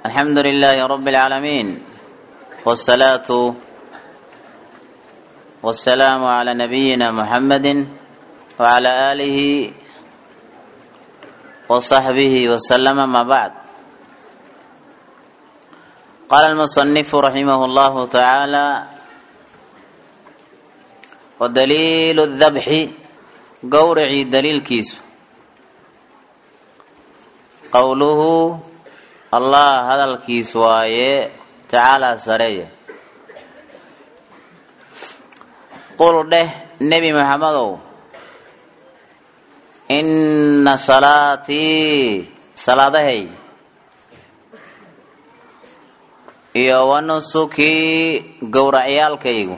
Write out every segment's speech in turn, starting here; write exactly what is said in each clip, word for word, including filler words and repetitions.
الحمد لله رب العالمين والصلاة والسلام على نبينا محمد وعلى آله وصحبه وسلم. ما بعد، قال المصنف رحمه الله تعالى: ودليل الذبح قورعي دليل كيس قوله الله هذا الكيس وايه تعالى سريه. قل ده نبي محمد: إن صلاتي صلاتي iyo wanusuki gowracyaalkaygu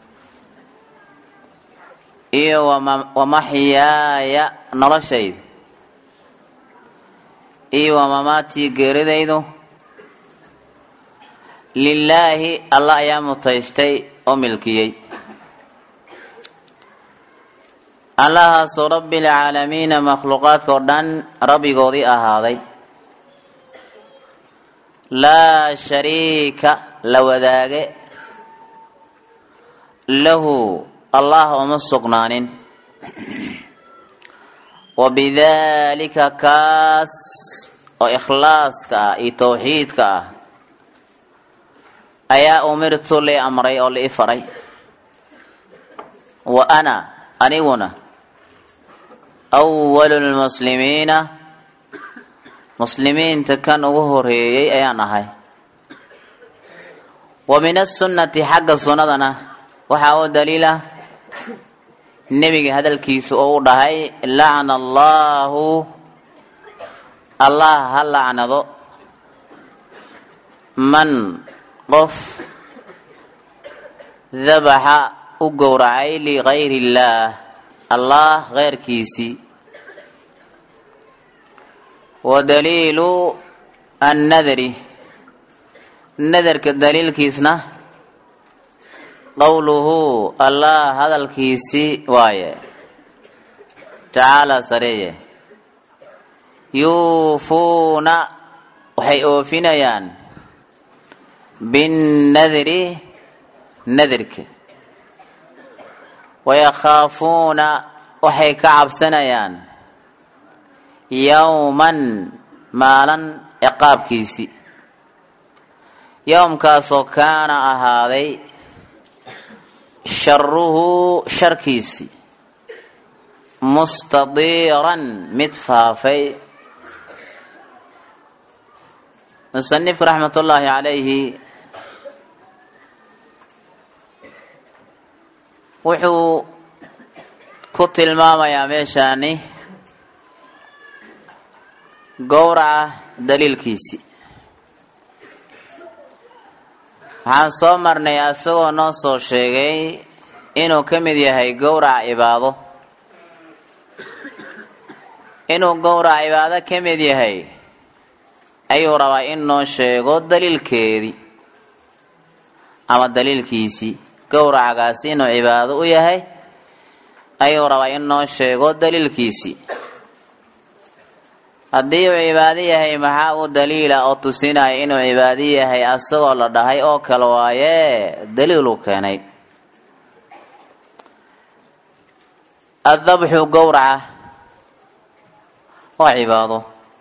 iyo wamaxyaaya noloshaydu iyo wamamaatii geeridaydu lilaahi allah ayaa mutaystay oo milkiyey. allahaasoo rabbilcaalamiina makhluuqaadkao dhan rabbigoodii ahaaday, laa shariika la wadaage lahu allah uma sugnaanin. wabidaalika kaas oo ikhlaaska ah iyo tawxiidka ah ayaa umirtu li amray oo li faray. wa ana aniguna awalu lmuslimiina muslimiinta kan ugu horeeyey ayaan ahay. wa min asunnati xagga sunnadana waxaa oo daliila nebiga hadalkiisa oo u dhahay: lacna allaahu allah ha lacnado man qof dabaxa u gowracay ligayri illaah allah keyrkiisii. wadaliilu annadari nadarka daliilkiisna qowluhu allah hadalkiisii waaye tacaala sareeye: yuufuuna waxay oofinayaan binnadri nadarka, wayakhaafuuna waxay ka cabsanayaan yowman maalan ciqaabkiisii, yowmkaasoo kaana ahaaday sharuhu sharkiisii mustadiiran mid faafay. musanifku raxmatullaahi calayhi wuxuu ku tilmaamayaa meeshaani gowraca daliilkiisii. waxaan soo marnay asagoo noo soo sheegay inuu ka mid yahay gowraca cibaado. inuu gowraca cibaado ka mid yahay ayuu rabaa in noo sheego daliilkeedii ama daliilkiisii. gowracagaasi inuu cibaado u yahay ayuu rabaa in noo sheego daliilkiisii. haddii uu cibaado yahay maxaa u daliila oo tusinaya inuu cibaado yahay asagoo la dhahay oo kale waaye daliiluu keenay. addabxu gowraca waa cibaado.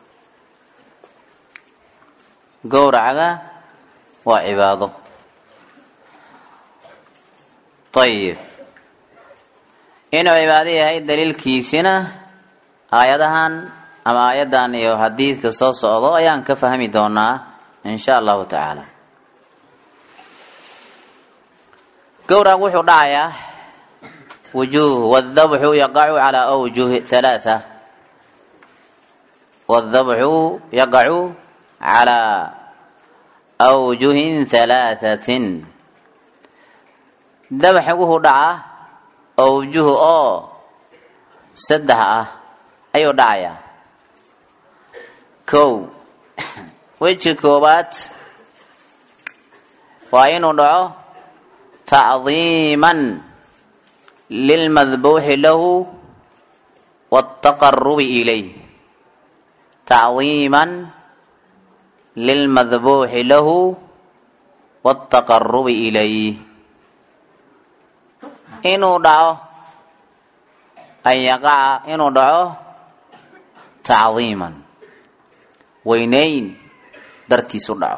gowracaga waa cibaado. ayib, inuu cibaado yahay daliilkiisina aayadahan ama aayaddan iyo xadiidka soo socdo ayaan ka fahmi doonaa in sha allahu tacaala. gowrac wuxuu dhacayaa wujuuh. wadabxu yaqacu calaa awjuhi halaatha. wadabxu yaqacu calaa awjuhin halaathatin. dabaxa wuxuu dhacaa awjuh oo saddex ah ayuu dhacayaa. kow, weji koobaad waa inuu dhaco tacdiiman lilmadbuuxi lahu waataqarubi ilayh. tacdiiman للمذبوح له والتقرب إليه إنه دعو أن يقع إنه دعو تعظيما وينين درتي سدعو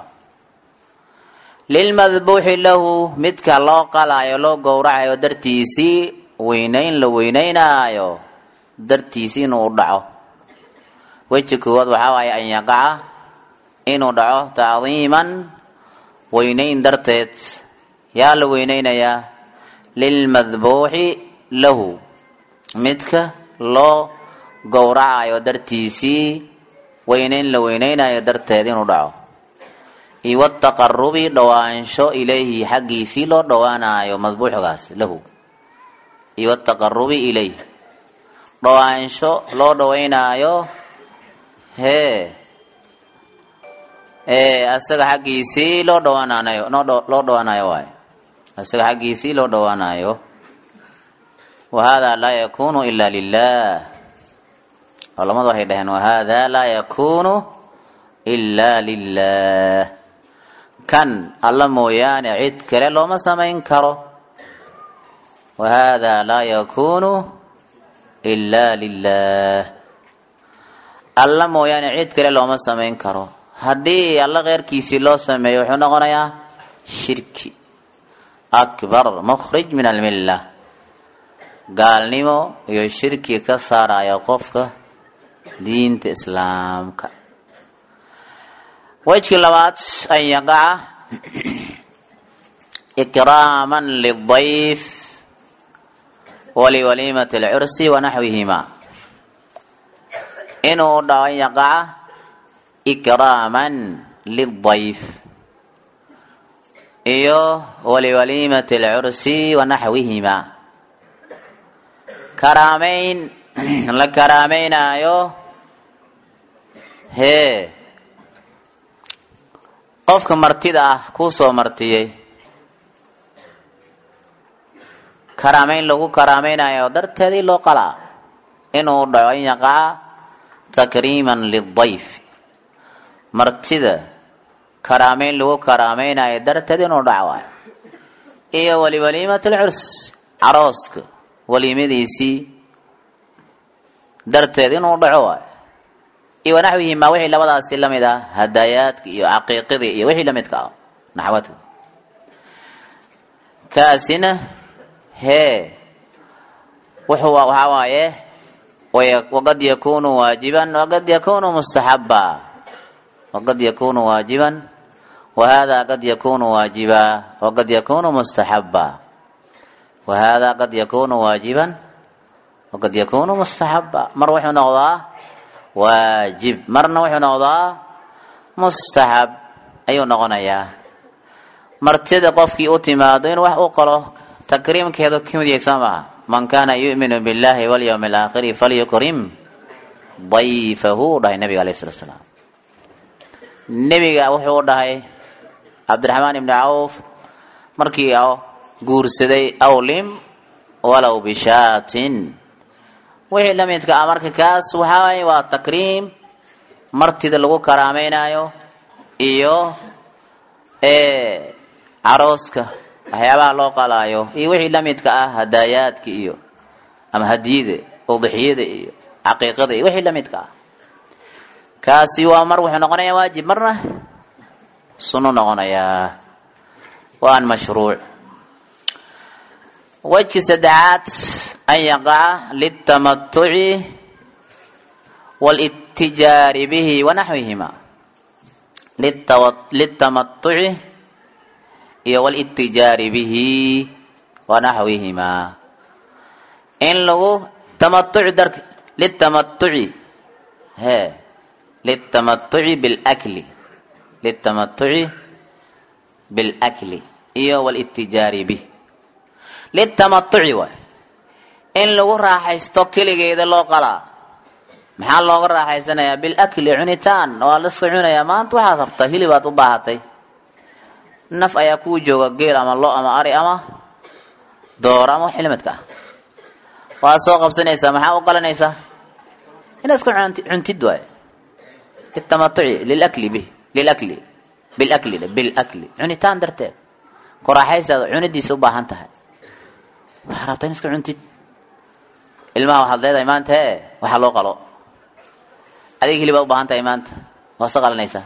للمذبوح له مدك الله قال يلو قورع درتي سي وينين لوينين آيو درتي سي نودعو وجهكود وحاواي أن يقع إنه دعو تعظيما وينين درتت يا لوينين يا للمذبوح له مدك لو قورع درتي سي وينين لوينين آيو درتت نودعو إيوة التقرب دوانشو إليه حقي سيلو دوانا يو مذبوح غاس له إيوة التقرب إليه دوانشو لو دوينا يو هي إيه أسق حقي سيلو دوانا يو نو دو لو دوانا يو واي أسق حقي سيلو دوانا يو وهذا لا يكون إلا لله والله ما ضحي دهن وهذا لا يكون إلا لله كان الله مويان عيد كره لو ما سمين كرو وهذا لا يكون إلا لله الله مويان عيد كره لو ما سمين كرو هدي الله غير كيسي لو سمي وحنا غنيا شركي أكبر مخرج من الملة قال نيمو يو شركي كسر يا قفك دين إسلام ك وجه اللوات أن يقع إكراما للضيف ولوليمة العرس ونحوهما إنه أن يقع إكراما للضيف إيوه ولوليمة العرس ونحوهما كرامين لكرامين أيوه هي qofka martida ah ku soo martiyay karaameyn lagu karaameynayo darteedii loo qalaa inuu dhaco in yaqa takriiman lidayf martida karaameyn lagu karaameynayo darteedii inuu dhaco iyo wali waliimatul urs arooska waliimadiisii darteedii inuu dhaco iyo naxwihi ma wixii labadaas lamid ah hadayaadka iyo aqiiqada iyo wixii lamid ka naxwat kaasina he wuxuu waxa waaye waqad yakunu waajiban waqad yakunu mustahabba waqad yakunu waajiban وهذا قد يكون واجبا وقد يكون مستحبا وهذا قد يكون واجبا وقد يكون مستحبا مروح نقضى واجب مرنا وحنا نقضى مستحب أيو نغنيا مرتد قفكي أتمادين وحو قلو تكريم كيدو كم دي سامع من كان يؤمن بالله واليوم الآخر فليكرم ضيفه ده النبي عليه الصلاة والسلام النبي وحو ده عبد الرحمن بن عوف مركي أو قرسدي أولم ولو بشات وحي لم يتكا أمرك كاس وحاوي والتكريم مرتد لغو كرامين آيو إيو إيه عروسك أحيابا لو قالايو إيو وحي لم يتكا هداياتك إيو أما هديدة وضحيدة إيو عقيقة إيو وحي لم يتكا كاسي وامر وحي نغنيا واجب مرة سنو نغنيا وان مشروع وجه سدعات أن يقع للتمتع والاتجار به ونحوهما للتمتع والاتجار به ونحوهما إن له تمتع درك للتمتع ها للتمتع بالأكل للتمتع بالأكل إيه والاتجار به للتمتع إن لو راح يستوكل جيد الله قلا محل لو راح يسنا بالأكل عنيتان ولا صعونا يا ما أنت وحاسبت هلي باتوباتي نف أيكو جو جيل أما الله أما أري أما دورا مو حلمتك واسوق بسنة سمحة وقال نيسا الناس كن عن عن تدوي التمتع للأكل به للأكل بالأكل بالأكل يعني تاندرت كراحيس عندي سبحان تها وحرابتين اسكو عندي الماء وحل ذا إيمان تها وحلو قلو أديك اللي بقى تها إيمان تها وصقل نيسا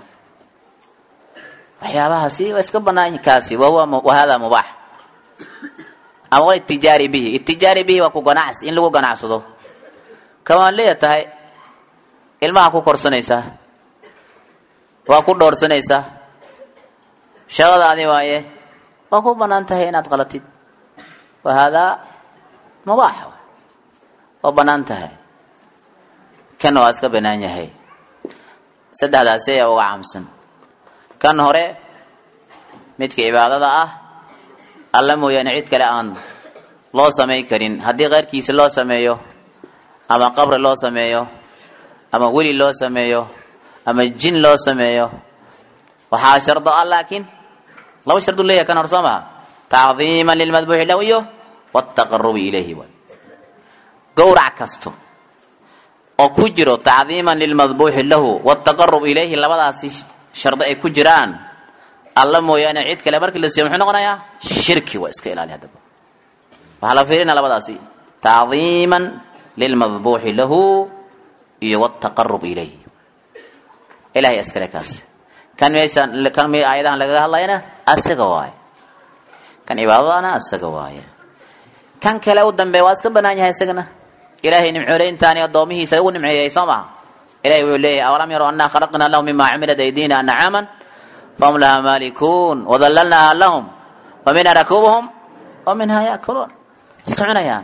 وحيابها سي واسكبنا كاسي وهو وهذا مباح أما التجاري به التجاري به وكو قناعس إن لو قناعس ذو كمان ليه تهي الماء كو كورسنيسا وكو دورسنيسا شغل هذه وايه وكو بنان تهي نات غلطي وهذا مباح وبنان تهي كانوا أسكا بنان يهي سد هذا سيء وعامسن كان هوري متك عبادة آه الله مو ينعيد كلام لو سمي كرين هدي غير كيس لو سميه أما قبر لو سميه أما ولي لو سميه أما الجن لو سميه وحا شرط الله لكن لو شرط الله كان رسمها تعظيما للمذبوح له والتقرب إليه قورع كستو وكجرو تعظيما للمذبوح له والتقرب إليه لبدا شرط أي كجران الله مو يعني عيد كلا برك اللي سيمحنا قنايا شركي واسكيل على هذا وعلى فيرنا لبدا سي تعظيما للمذبوح له والتقرب إليه إلهي أسكركاس كان ميسان كان مي أيضا لقى الله هنا أسقواي كان عبادنا أسقواي كان كلا ودم بواسك بنانيا هسقنا إلهي نمعورين تاني الضومه سيقول نمعي سمع إلهي يقول لي أولم يروا أننا خلقنا لهم مما عملت أيدينا نعاما فهم لها مالكون وظللناها لهم ومنها ركوبهم ومنها يأكلون اسمعنا يعني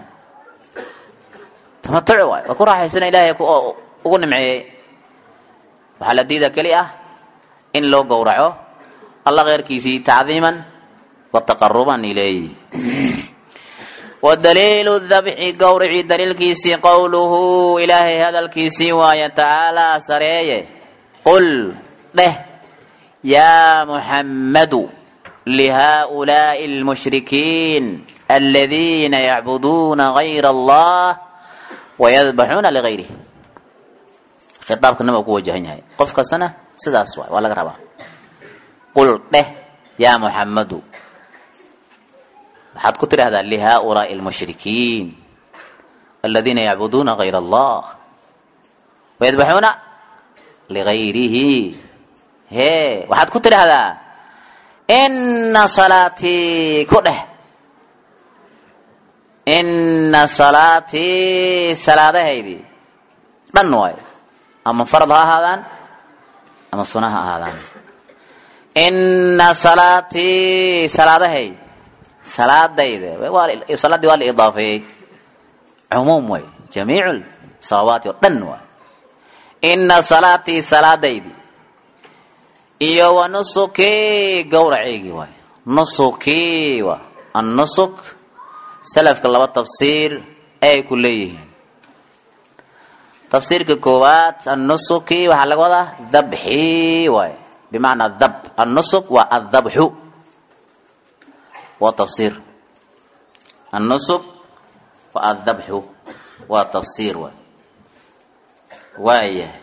تمتعوا وكل راح يسنا إلهي يقول نمعي وحال الديدة كليئة إن لو قورعوا الله غير كيسي تعظيما وتقربا إليه والدليل الذبح قورعي دليل كيسي قوله إلهي هذا الكيسي ويتعالى سريه قل له يا محمد لهؤلاء المشركين الذين يعبدون غير الله ويذبحون لغيره خطابك نما كو وجهنيا قفك سنه سداس واي ولا غربا قل له يا محمد حد كتر هذا لهؤلاء المشركين الذين يعبدون غير الله ويذبحون لغيره هي وحد كتر هذا إن صلاتي كله إن صلاتي صلاة هذه بنواي أما فرضها هذا أما صنعها هذا إن صلاتي صلاة هي صلاة ديده صلاة دي والإضافة عموم وي جميع الصلوات والدنوى إن صلاتي صلاة ديده إيا ونسكي قورعيقي واي نسكي واي النسك سلف كلمة تفسير أي كليه تفسير كوات النسكي وحلق وضع ذبحي واي بمعنى الذب النسك والذبح وتفسير النسك والذبح وتفسير واي واي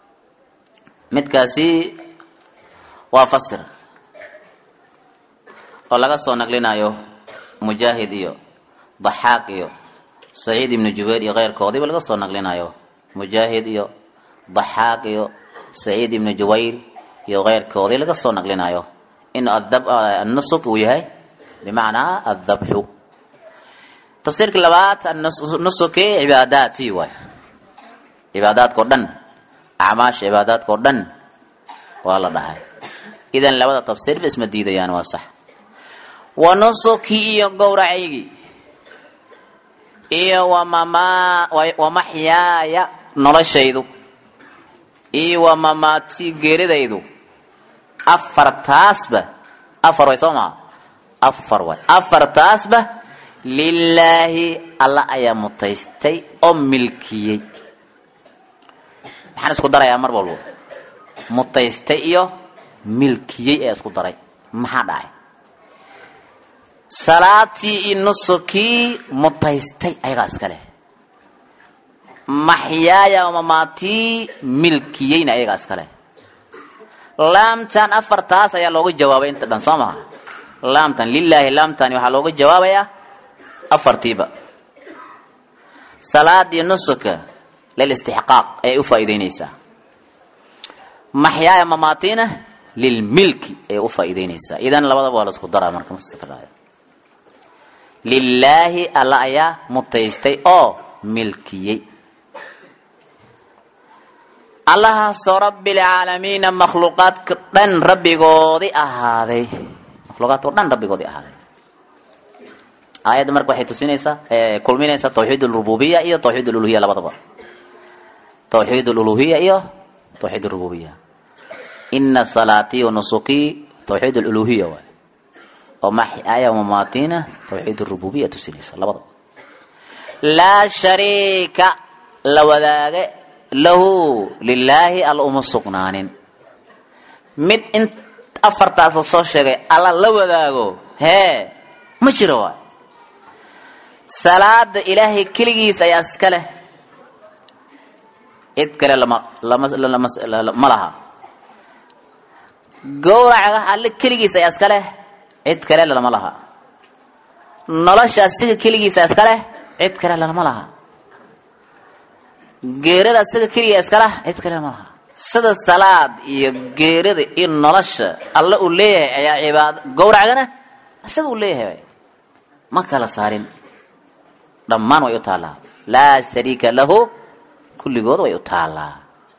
متكاسي وفسر ولغا سو نقلينايو مجاهد iyo ضحاك iyo سعيد بن جبير iyo غيرkoodii laga soo naqlinayo مجاهد iyo ضحاك iyo سعيد بن جبير iyo غيرkoodii laga soo naqlinayo in adab an-nusuk uu yahay بمعنى الذبح تفسير كلمات النسك عباداتي واي عبادات كودن اعماش عبادات كودن والله دحay إذن لبدا تفسير باسم الديديان وصح ونسكي قورعيقي إيا ومما ومحيايا نرشيدو إيا ومماتي قيرديدو أفر تاسبة أفر ويسوما أفر وي أفر تاسبة لله الله أيا متيستي أم ملكي حانس قدر يا مربولو متيستي إيو milkiyay ee isku daray maxaa dhacay salaatii nusukii mutaystay ayaga iskale maxyaaya mamaatii milkiyayna ayaga iskale laamtan afartaas ayaa looga jawaabay inta dhan soo maaha laamtan lillahi laamtan waxaa looga jawaabayaa afartiiba salaad iyo nusuka lil istihqaaq ay u faa'iideynaysaa maxyaaya mamaatina lil milki ay u faa'iideynaysaa idan labadaba waa la isku daraa marka masafaraaya lillahi alla ayaa mutaystay oo milkiyey allaha soo rabbil aalamiina makhluuqaadka dhan rabbigoodii ahaaday makhluuqaadka dhan rabbigoodii ahaaday aayadda marka waxay tusinaysaa ee kulminaysaa tawxiid al-rububiyya iyo tawxiid al-uluhiyya labadaba tawxiid al-uluhiyya iyo tawxiid al-rububiyya inna salati wa nusuki tawxiid al-uluhiyya wa oo maxaya wa mamaatina tawxiid al-rububiyya tusinaysaa labadaba la sharika la wadaaga lahu lillahi al-umsuqnanin mid in afartaas soo sheegay alla la wadaago hee ma jiro waa salaada ilaahay kaligiis ayaa iska leh cid kale lama lama lama laha gowraca alle kaligiis ayaa iska leh cid kale lama laha nolosha asiga kaligiis ayaa iska leh cid kale lama laha geerada asiga kaliya iska leh cid kale lama laha sida salaad iyo geerada iyo nolosha alla uu leeyahay ayaa cibaad gowracana asaga uu leeyahay ma kala saarin dhammaan way u taalaa laa shariika lahu kulligood way u taalaa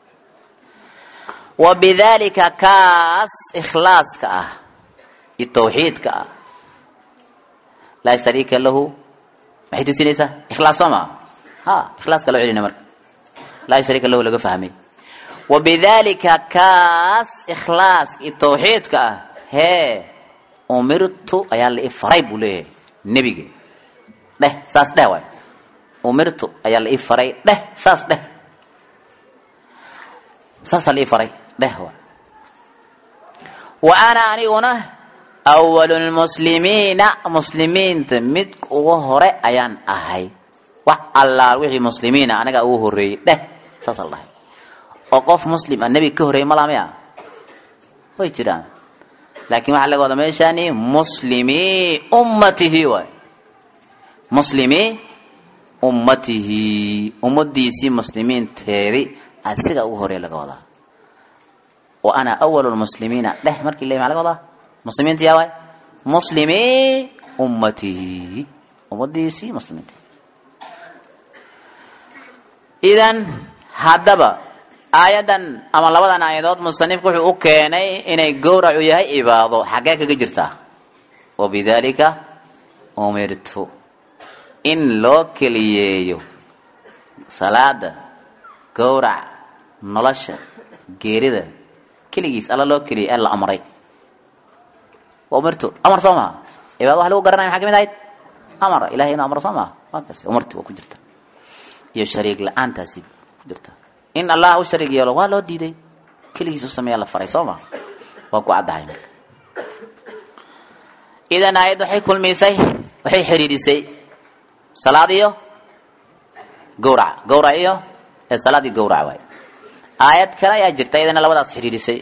wabidaalika kaas ikhlaaska ah iyo tawxiidka ah laa shariika lahu maxay tusinaysaa ikhlaas soo maa ha ikhlaaska loo celina marka laa shariika lahu laga fahmay wabidaalika kaas ikhlaaska iyo tawxiidka ah hee umirtu ayaa la ifaray buu leeyahay nebiga dheh saas dheh waay umirtu ayaa la ii faray dheh saas dheh saasa la ii faray dheh waay wa ana aniguna awwalul muslimiina muslimiinta mid ugu hore ayaan ahay wax allaal wixii muslimiina anaga ugu horeeyay dheh saas la dhahay oo qof muslim ah nabi ka horeeyay malaamaya way jiraan laakiin waxa laga wada meeshaani muslimi ummatihi waay muslimi ummatihi ummadiisi muslimiin teeri asiga ugu horeey laga wadaa wa ana awwalul muslimiina dheh markii leeyahay laga wadaa muslimiinta yaa waay muslimi ummatihi ummadiisi muslimiinta idan hadaba aayadan ama labadan aayadood musanifku wuxuu u keenay inay gowracu yahay ibaado xagee kaga jirtaa oo bidaalika umirtu in loo keliyeeyo salaada gowrac nolosha geerida keligiis alla loo keliyay alla amray umirtu amar soo maha ibaado wax lagu garanaya maxaa kamid ahayd amar ilaahay inuu amro soo maha waa kaasi umirtu waa ku jirta iyo shariik la-aantaasi ku jirta in allah u shariik yeelo waa loo diiday keligiis u sameeya la faray soo maha waa ku caddahay marka idan aayad waxay kulmisay waxay xiriirisay salaad iyo gowrac gowrac iyo ee salaad iyo gowrac waay aayad kale ayaa jirta iyadana labadaas xiriirisay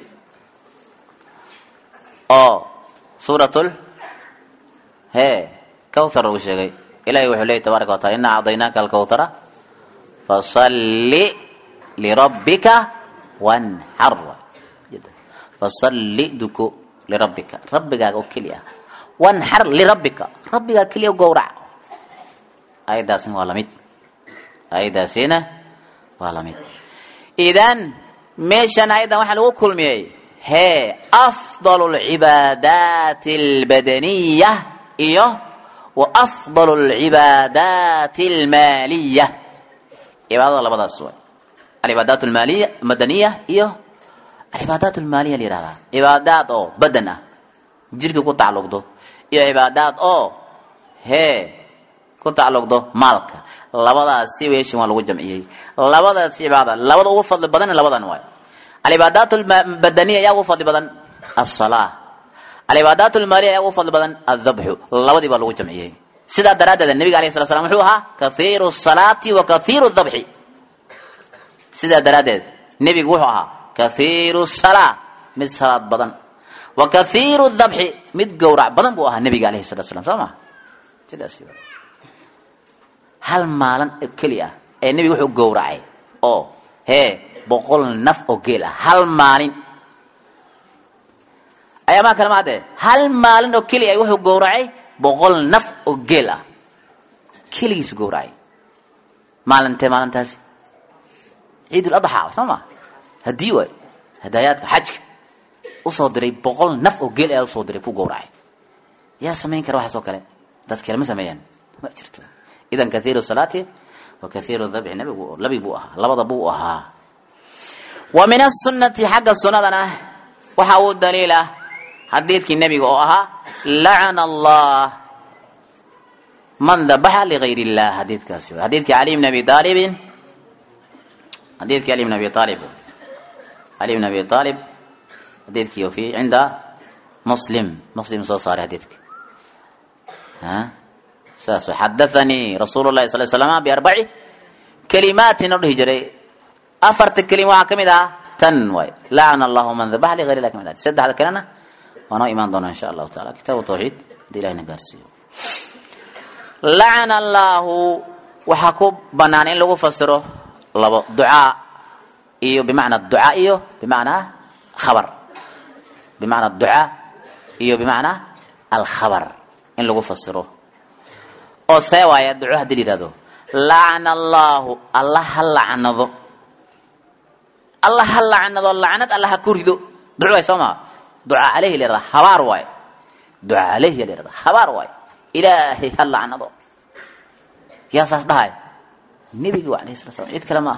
oo suuratul hee kawthar uu sheegay ilaahay wuxuu leeyahay tabaaraka wa taala inna a'daynaaka al-kawthara fasalli lirabbika wanhar fasalli duku lirabbika rabbigaaga oo keliya wanhar lirabbika rabbigaaga keliya gowrac ayadaasina waa lamid ayadaasina waa lamid idan meeshan ayadan waxaa lagu kulmiyey hee afdalu lcibaadaati albadaniya iyo wa afdalu lcibaadaati almaaliya cibaadada labadaas way alcibaadaat almaaliya madaniya iyo alcibaadaat almaaliya la yihahdaa cibaadaad oo badan ah jirka ku tacalluqdo iyo cibaadaad oo hee ku tacalluqdo maalka labadaasi weeshin waa lagu jamciyey labadaas cibaada labada ugu fadli badan labadan waay al-ibaadaat al-badaniya yaa ugu fadli badan as-salaah al-ibaadaat al-maaliya yaa ugu fadli badan adh-dhabh labadii baa lagu jamciyey sidaa daraadeed nabiga alayhi salatu wasallam wuxuu ahaa kathiru salaati wa kathiru adh-dhabh sidaa daraadeed nabigu wuxuu ahaa kathiru salaa mid salaad badan wa kathiru dhabhi mid gowrac badan buu ahaa nabiga alayhi salatu wasallam sama sidaas iyo hal maalan kaliya ee nabiga wuxuu gowracay oo hee boqol naf oo geel ah hal maalin ayama kalmaade hal maalin oo kaliya wuxuu gowracay boqol naf oo geel ah kaligiis gowracay maalintee maalintaasi ciid al-adha sama hadii way hadaayadka xajka u soo diray boqol naf oo geel ah u soo diray ku gowracay yaa sameyn kara waxa soo kale dad kale ma sameeyaan ma jirto idan kathiru salati wa kathiru dhabhi nabigu labi buu aha labada buu aha wa min as-sunnati haga sunnadana waxa uu daliila hadithki nabiga oo aha la'ana allah man dhabaha li ghayri allah hadithkaasi hadithki ali ibn abi talib hadithki ali ibn abi talib ali ibn abi talib hadithki fi inda muslim muslim soo saaray hadithki ها ساس حدثني رسول الله صلى الله عليه وسلم بأربع كلمات الهجرة أفرت كلمة كمدا تنوي لعن الله من ذبح لغير الله كمدا سد هذا كلامنا وانا إيمان ضنا إن شاء الله تعالى كتاب التوحيد دي لهنا قرسي لعن الله وحكوب بنانين لغو فسره دعاء إيو بمعنى الدعاء إيو بمعنى خبر بمعنى الدعاء إيو بمعنى الخبر in lagu fasiro oo seewaya duco hadii yiraahdo la'ana allah allah la'anado allah la'anado la'nad allah ku rido duco ay sama duco alayhi lira habar way duco alayhi lira habar way ilaahi la'anado ya saas dhahay nabiga alayhi salatu wasallam id kalama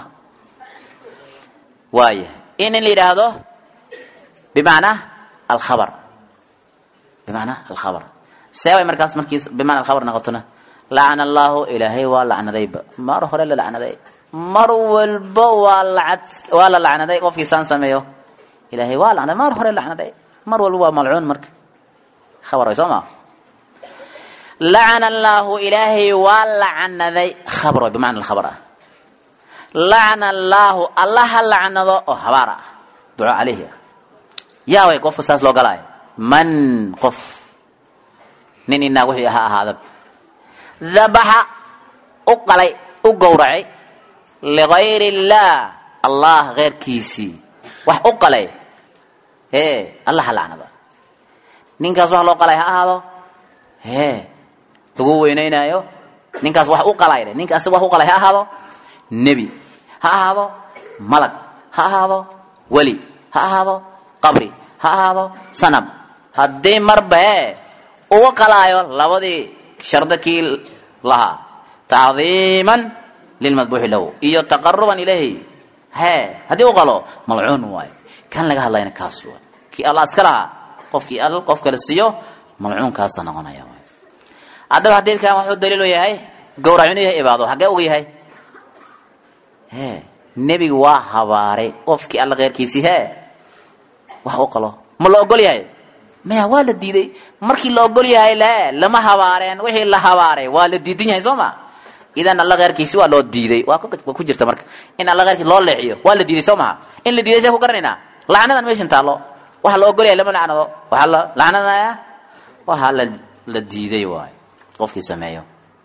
way in la yiraahdo bimaana al khabar bimaana al khabar سوي مركز مركز بمعنى الخبر نقطنا لعن الله إلهي ولا لعن ذيب ما رخر إلا لعن ذيب مر والبو ولا ولا لعن ذيب وفي سان سميه إلهي ولا لعن ما رخر إلا لعن ذيب مر والبو ملعون مرك خبر يسمع لعن الله إلهي ولا لعن ذيب خبر بمعنى الخبر لعن الله الله لعن ذو خبر دعاء عليه يا ويقف ساس لو قلاي من قف نيننا وحي هذا ذبح أقلي أقورعي لغير الله الله غير كيسي وح أقلي هي الله لعنه نينكاس وح لو قلي هذا هي تقول وينينا يو نينكاس وح أقلي نينكاس وح أقلي هذا نبي هذا ملك هذا ولي هذا قبري هذا صنم هدي مربه وقلايو لودي شردكي لها تعظيما للمذبوح له iyo taqarruban ilayhi he hadii uu qalo mal'uun way kan laga hadlayna kaas way ki Allah iska laha qofkii al qof kale siiyo mal'uun kaas noqonaya way hadaba hadalkan wuxuu daliil u yahay gowracin iyo ibaado xagee uu yahay he nabiga waa habaaray qofkii Allah qeyrkiisi he wax uu qalo ma la ogol yahay ما هو الديدي مركي لو قول يا لا لما هوارين وحي لا هواري ولا ديدين هي سوما اذا الله غير كيسي ولا ديدي واكو ku jirta marka in Allah غير loo leexiyo wala diiday soomaa in la diiday ku garanayna laanadan meeshan taalo waxa loo ogol yahay lama laanado waxa la laanadaya waxa la diiday waay qofkii sameeyo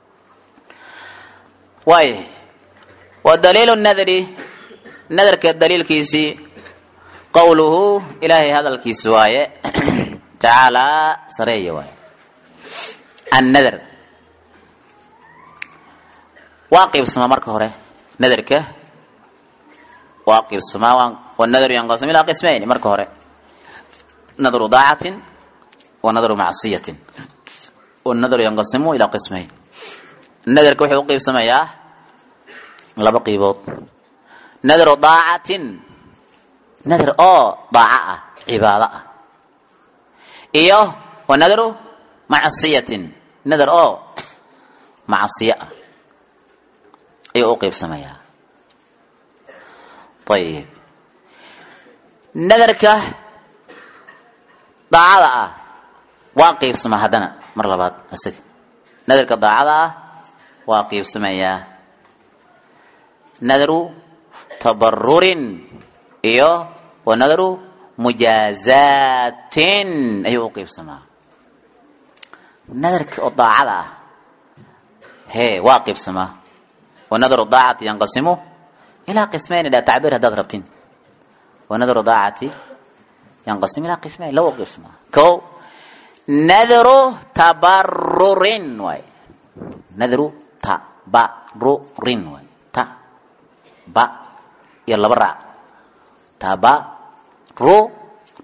waay wa dalilu an-nadri nadarka dalilkiisi qawluhu ilahi hadalkiisi waaye تعالى سرية واي النذر واقف السماء مركه هره نذرك واقف السماء والنذر ينقسم إلى قسمين مركه هره نذر ضاعة ونذر معصية والنذر ينقسم إلى قسمين النذر كوحي وقف السماء يا لا بقي بوط نذر ضاعة نذر أو ضاعة عبادة إيوه ونذر معصية نذر أو معصية أي أوقف سمايا طيب نذرك ضاعة واقف سما هدنا مرة بعد أسك نذرك ضاعة واقف سمايا نذر تبرر إيوه ونذر مجازات أي أقيب سما نذر الضاعة هي واقف سما ونذر الضاعة ينقسم إلى قسمين إلى تعبير هذا ضربتين ونذر الضاعة ينقسم إلى قسمين لو وقف سما كو نذر تبرر واي نذر تبرر واي تا با يلا برا تبرر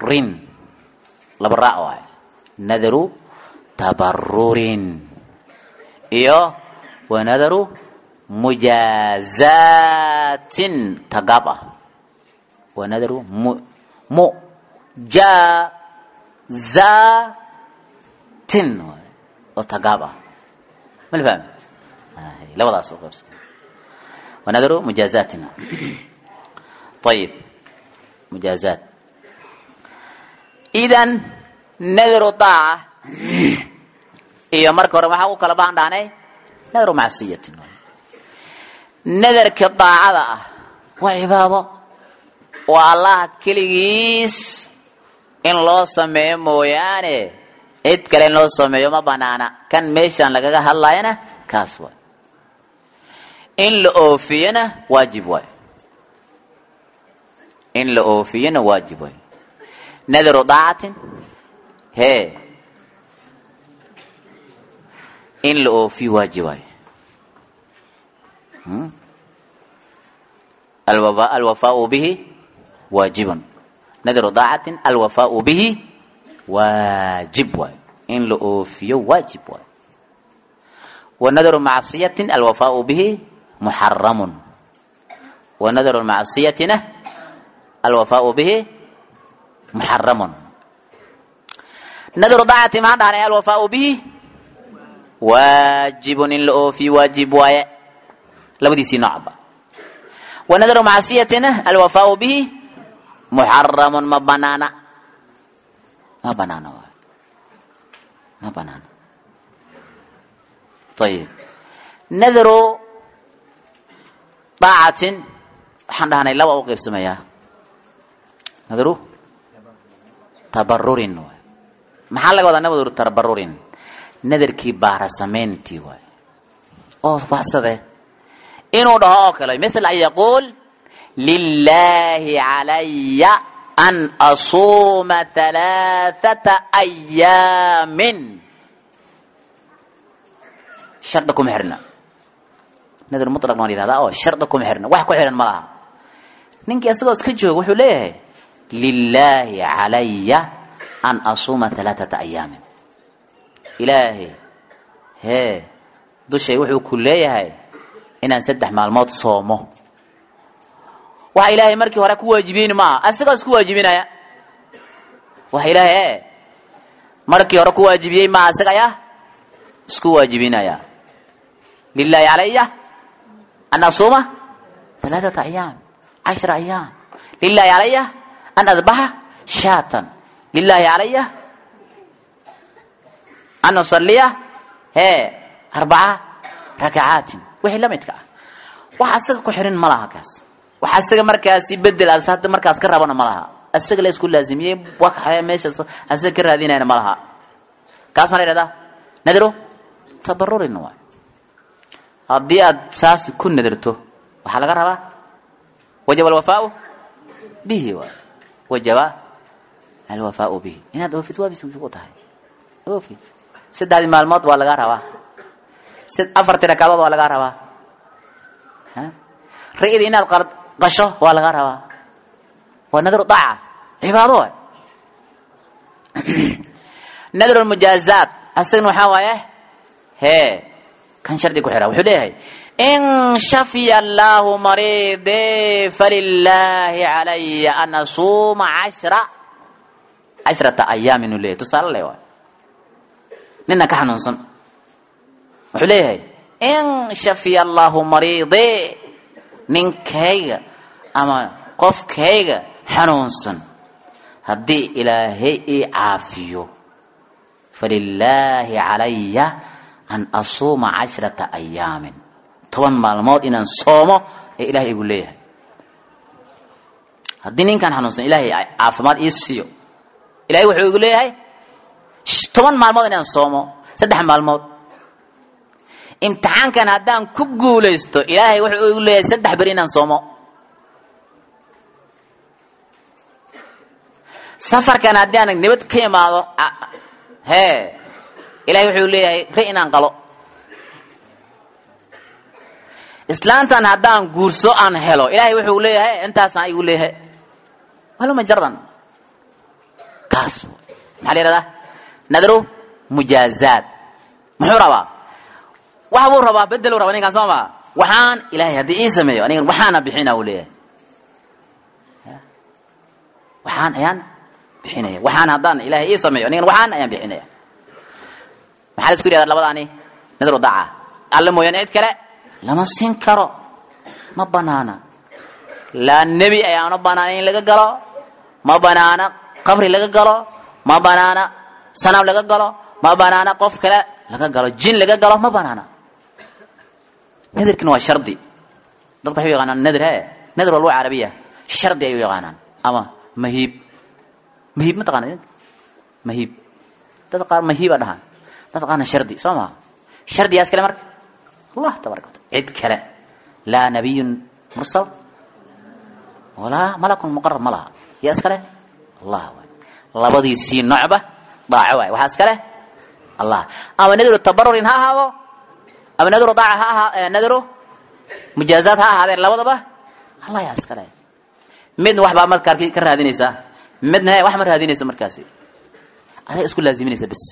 لبرا واي نذر تبرر إيوه ونذر مجازات تقابا ونذر م م جا زا تن وتقابا ما الفهم آه لا وضع سوق ونذر مجازاتنا طيب مجازات إذن نذر طاعة إيه مرك ورا waxaa u kala baahan dhaanay nadar macsiyatin nadarka daacada ah waa cibaado waa Allah kaligiis in loo sameeyo mooyaane cid kale loo sameeyo ma banaana kan meeshan lagaga hadlayna kaas waa in la oofiyana waajib waa in la oofiyana waajib waa nadar daacatin he إن لو في واجباي الوفاء الوفاء به واجب نذر ضاعة الوفاء به واجب إن لو في واجب ونذر معصية الوفاء به محرم ونذر معصيتنا الوفاء به محرم نذر ضاعة ما دعنا الوفاء به واجب إن في واجب واي لابد يصير ونذر معصيتنا الوفاء به محرم ما بنانا ما بنانا ما بنانا طيب نذر طاعة حنا لا وقف سميا نذر تبرر محل قد نذر تبرر نذركي بارا سمينتي واي او بحثه انه ده كلام مثل ان يقول لله علي ان اصوم ثلاثه ايام شرطكم حرنا نذر مطلق ما هذا او شرطكم حرنا wax ku xiran malaha ninki asagoo iska joogo wuxuu leeyahay lillahi alayya an asuma thalathata ayyam إلهي هي دوشي وحو كلية هاي إنان سدح مالموت صومه وحا إلهي مركي وراك واجبين ما أسيقا اسكو واجبين يا وحا إلهي مركي وراك واجبين ما أسيقا يا اسكو واجبين يا لله علي أن أصوم ثلاثة أيام عشر أيام لله علي أن أذبح شاة لله علي أن أصلي هي أربعة ركعات وحي لم يتكع وحاسق كحرين ملاها كاس وحاسق مركز يبدل أساد مركز كربنا ملاها أسق ليس كل لازم يبوك حياة ماشي أسق كره هذين أنا ملاها كاس مرة هذا ندرو تبرر النوع هذه أساس كل ندرته وحلقة ربا وجب الوفاء به وجب الوفاء به إن هذا في توابس وجوتها وفي سد هذه المعلومات ولا غيرها سد أفر تركابات ولا غيرها ها رئيد إن القرض قشه ولا غيرها ونذر طاعة عبادة نذر المجازات السجن وحوايه هي كان شرط كحرة وحليه إن شفي الله مريضي فلله علي أن أصوم عشرة عشرة أيام من الليل تصل له ننا كحنونسن وحليه إن شفي الله مريضي نين كيغا أما قف كيغا حنونسن هدي إلهي عافيو فلله علي أن أصوم عشرة أيام طبعا معلومات إن صومه إلهي يقول ليه haddii ninkan xanuunsan ilaahay caafimaad ii siiyo ilaahay wuxuu igu leeyahay toban maalmood inaan soomo saddex maalmood imtixaankan haddaan ku guulaysto ilaahay wuxuu igu leeyahay saddex beri inaan soomo safarkan haddii aan nabad ka imaado hee ilaahay wuxuu leeyahay ri inaan qalo islaantan haddaan guurso aan helo ilaahay wuxuu leeyahay intaasaan igu leeyahay waluma jaran kaas maxaa la yidhahdaa nadru mujaazaad muxuu rabaa waxa buu rabaa bedeluu rabaa ninkaan soo maa waxaan ilaahay haddii ii sameeyo anigan waxaana bixina uu leeyahay waxaan ayaan bixinaya waxaan haddaan ilaahay ii sameeyo anigan waxaan ayaan bixinaya maxaa la isku yidhahdaa labadaani nadru daca alle mooyaan cid kale lama siin karo ma banaana laa nebi ayaanu banaana in laga galo ma banaana qabri laga galo ma banaana sanam laga galo ma banaana qof kale laga galo jin laga galo ma banaana nadarkan waa shardi dadku waxay yaqaanaan nadar he nadar waa luga carabiya shardi ayuu yaqaanaan ama mahiib mahiib ma taqaana mahiib dad qaar mahiiba dhahaan dad qaarna shardi soo maha shardigaas kale marka الله تبارك وتعالى عد كلا لا نبي مرسل ولا ملك مقرب ملا يا اسكله الله الله بدي سي نعبه ضاع واي وحاسكله الله اما نذر التبرر ها هذا اما نذر ضاع ها نذر مجازات ها هذا لبدبا الله يا اسكله من وحبا ما كاركي كرادينيسا midna wax mar raadinaysa markaasi aday isku laaziminaysa bas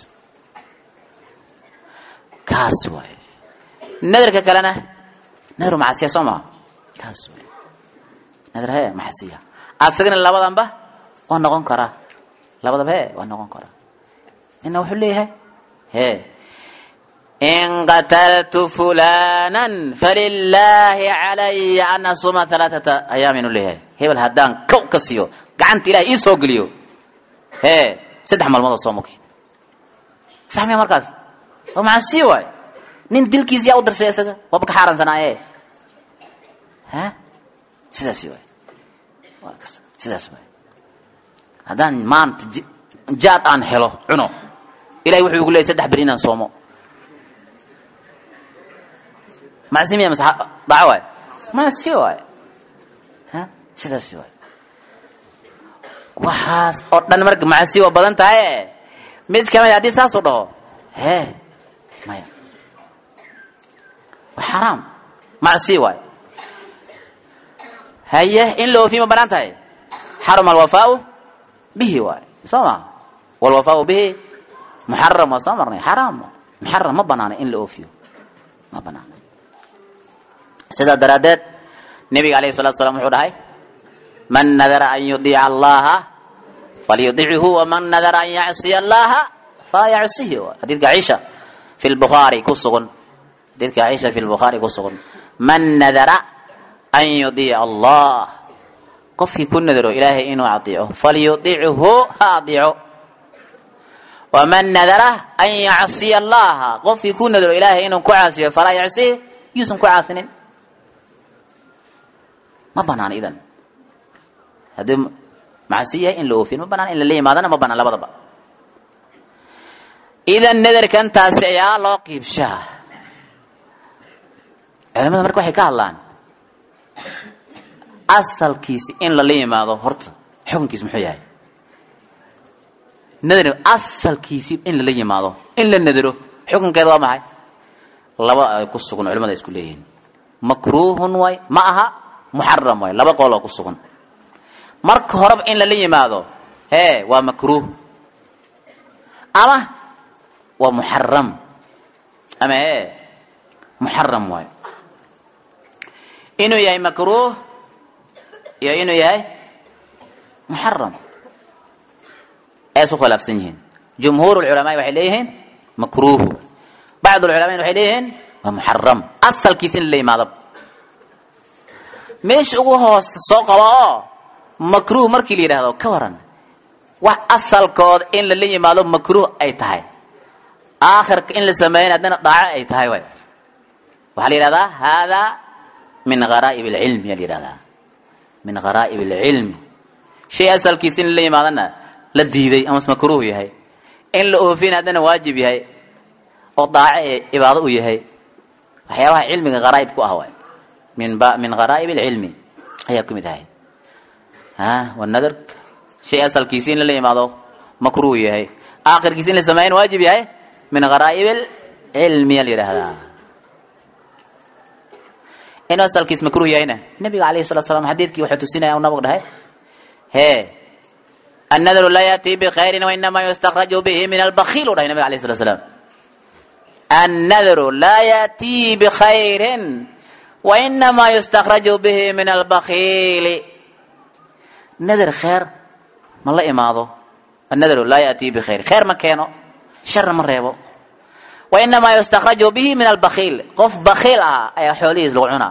kaas way nadarka kalena nadar maasiya soma kaas way nadar hay maasiya asagna labadanba waa noqon kara labadaba he waa noqon kara inna wuxuu leeyahay he in qataltu fulanan falillahi alayya an asuma thalathata ayamin leeyahay hebel hadan kow kasiyo gacanta ilaahay ii soo geliyo hee saddex maalmood soo muki saamiya markaas oo maasi way nin dilkiisa yaa u darsay isaga waa ka xaaraansanaaye ha sidaas way waa kaas sidaas way hadan maanta jaad aan helo cuno ilaahay wuxuu igu leeyahay saddex bari inaan soomo maasi miya masax dacway maasi way ha sidaas way waxaas oo dhan marka maasi waa badan tahay mid kamid hadii saas oo dhaho he maya wa haram maasi waay haye in loo fiima badan tahay haram al wafaa bihi waay sama wal wafaa bihi muharram wa samarni haram muharram ma banaana in loo fiyo ma banaana sida daraadeed nabiga kaleey salaatu salaam wuxuu dhahay من نذر أن يطيع الله فليطيعه ومن نذر أن يعصي الله فيعصيه حديث عائشة في البخاري كسغن حديث عائشة في البخاري كسغن من نذر أن يطيع الله قف يكون نذر إلهي إنه أطيعه فليطيعه أطيعه ومن نذر أن يعصي الله قف يكون نذر إلهي إنه كعاسيه فلا يعصيه يسم كعاسنين ما بنان إذن هذا معصية إن لو في ما بنان إلا ليه ما ذا ما بنان لا بضبا إذا النذر كان تاسعيا لاقي بشاه علماء مركو حكاه الله أصل كيس إن ليه ما ذا هرت حكم كيس محياه نذر أصل كيس إن ليه ما ذا إلا النذر حكم كذا معي لبا يقصون علماء يسكولين مكروه واي معها محرم واي لبا قولوا يقصون marka horab in la yimaado he waa makruh ama waa muharram ama he muharram way inuu yahay makruh iyo inuu yahay muharram ay soo khilaafsan yihiin jumhuur ulama waxay leeyihiin makruh baad ulama waxay leeyihiin waa muharram asalkiisa in la yimaado meesh ugu hoos soo qabo makruh markii la yiraahdo ka waran wax asalkood in la yimaado makruh ay tahay aakhirka in la sameeyay adana daaca ay tahay way waxa la yiraahdaa hada min gharaib al-ilm ya yiraahdaa min gharaib al-ilm shay asalkiisin la yimaadana la diiday ama makruuh yahay in la oofin hadana waajib yahay oo daace ibaado u yahay waxyaabaha cilmiga qaraib ku ah way min ba min qaraib ilmi ayaa kumid ahay ha wanadar shay asalkiisin la yimaado makruuh yahay aakhirkiisin la sameeyay waajib yahay min qaraib ilmi yirahda in asalkiis makruuh yahayna nabiga kaleey sallallahu alayhi wasallam hadithkii wuxuu tusinaya nabiga dhahay he النذر لا يأتي بخير وإنما يستخرج به من البخيل وداه النبي عليه الصلاة والسلام النذر لا يأتي بخير وإنما يستخرج به من البخيل نذر خير ما الله إماضه النذر لا يأتي بخير خير مكانه شر مريبه وإنما يستخرج به من البخيل قف بخيل أها أي حوليز لغعنا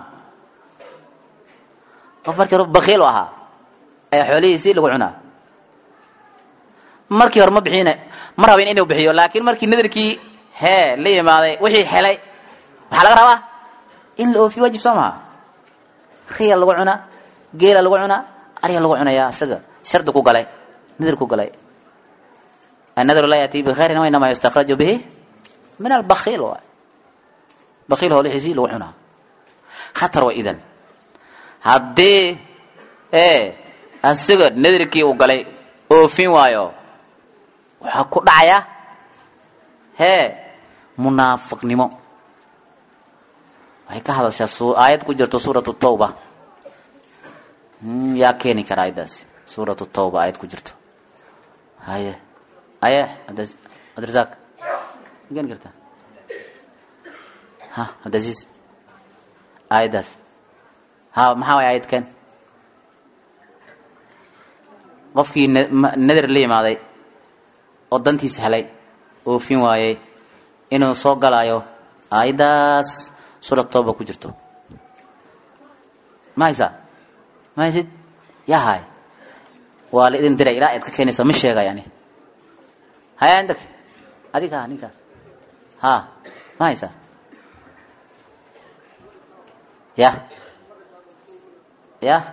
قف مركب بخيل أها أي حوليز لغعنا markii hor ma bixina mar habeen inuu bixiyo laakiin markii nadarkii he la yimaaday wixii helay waxa laga rabaa in la oofiyo waajib sama khiyal lagu cuna geela lagu cuna ariga lagu cunaya asaga shardu ku galay nadar ku galay النذر لا يأتي بخير وإنما يستخرج به من البخيل بخيل هو لحزي لو عنا خطر وإذن هدي ايه السجد ندركي وقالي اوفين وايو waxaa ku dhacaya he munaafiqnimo waxay ka hadashaa soo aayad ku jirto suuratu tawba ya keeni kara aydaas suuratu tawba aayad ku jirto haye haye adas adrzak igen karta ha adasiis aydaas ha maxaa way aayad kan qofkii nadar la yimaaday oo dantiisa helay oo fin waayay inuu soo galaayo aydaas suurat tawba ku jirto maaysa maaysid yahay wala idin diray ilaa aad ka keenaysa ma sheegayani hay andak adiga ninka ha maaysa ya ya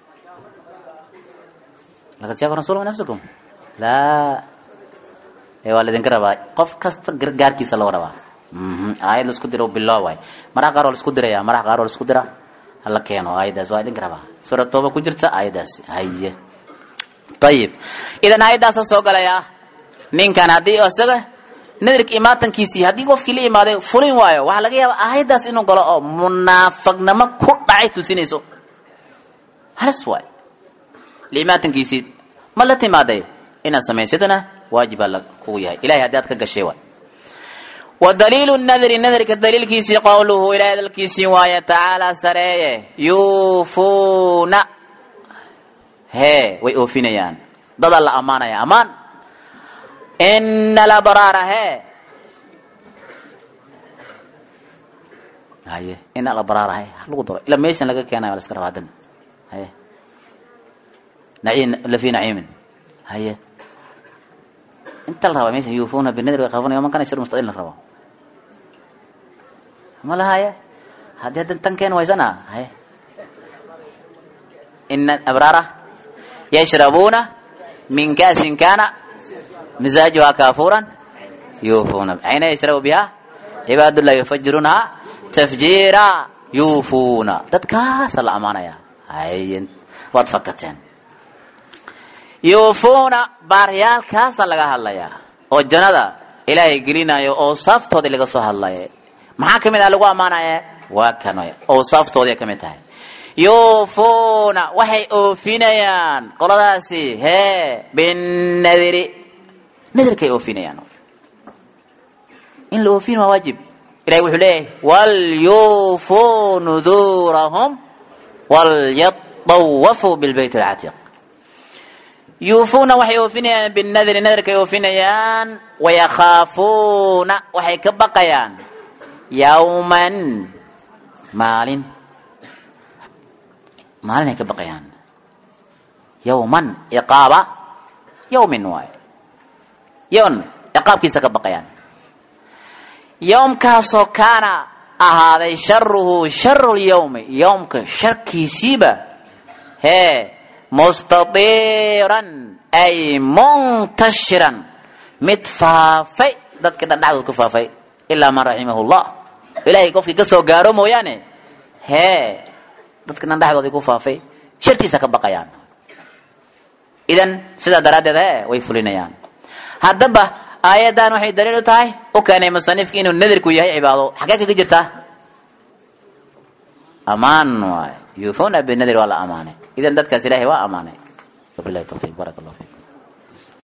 لقد جاءكم رسول من نفسكم لا اي والدين كربا قف كاست غاركيسا لو ربا امم ايد لسكو ديرو بالله واي مرا قارو لسكو ديريا مرا قارو لسكو ديرا الله كينو ايداس وايدين كربا سوره توبه كجرتا ايداس هي طيب اذا ايداس سو غلايا نين كان هدي اسغه ندرك ايماتنكيسي هدي قفكي لي ايماده فولين وايو waxa laga yaabaa ايداس inuu galo oo munaafiqnimo ku dhacay tusinayso halas waay liimatan kiisid ma la timaaday ina sameeysadana waajib la ku yahay ilaahay hadaad ka gashay waa ودليل النذر النذر كدليل كيسي قوله إلى الكيسي وآية تعالى سرية يوفون هي ويوفين يان ضد الله أمانة يا أمان إن الأبرار هي هاي إن الأبرار هي لقدر لما يسن لقى كيانا ولا سكر هذا هاي نعيم لفي نعيم هاي انت الروا ماشي يوفون بالنذر ويخافون يوما كان يشر مستقيل الروا ما لها هاي هذه هذا كان ويزنا هاي إن الأبرار يشربون من كاس كان مزاجها كافورا يوفون أين يشربوا بها عباد الله يفجرونها تفجيرا يوفون تتكاس الأمانة يا هاي واتفكتين يوفون باريال كاس لغا هلايا او جندا الهي غلينايو او صفتود لغا سو هلايا ما كميد لغو امانايا وا كانو او صفتود كميتاي يوفون وحي اوفينيان قولداسي هي بالنذر نذر كي اوفينيان ان لو اوفين واجب الهي وحو ليه واليوفوا نذورهم وليطوفوا بالبيت العتيق يوفون وحي يوفينيان بالنذر نذر كيوفينيان ويخافون وحي كبقيان يوما مال مال كبقيان يوما إقابة يوم واي يوم إقاب كيسا كبقيان يوم كاسو كان أهذا شره شر اليوم يوم كشر كيسيبة هي mustatiran ay muntashiran mid faafay dadka dhadhacdood ku faafay ilaa man raximahullah ilaahay qofkii ka soo gaaro mooyaane hee dadka dhadhacdood ku faafay shartiisa ka baqayaan idan sida daradeed hee way fulinayaan haddaba aayadan waxay daliil u tahay u keenay musanifka inuu nadarku yahay cibaado xagee kaga jirtaa amaan waay yuufuna bin nadri wala amaane idan dadkaas ilaahay waa amaanay wabillahi tawfiiq barakallahu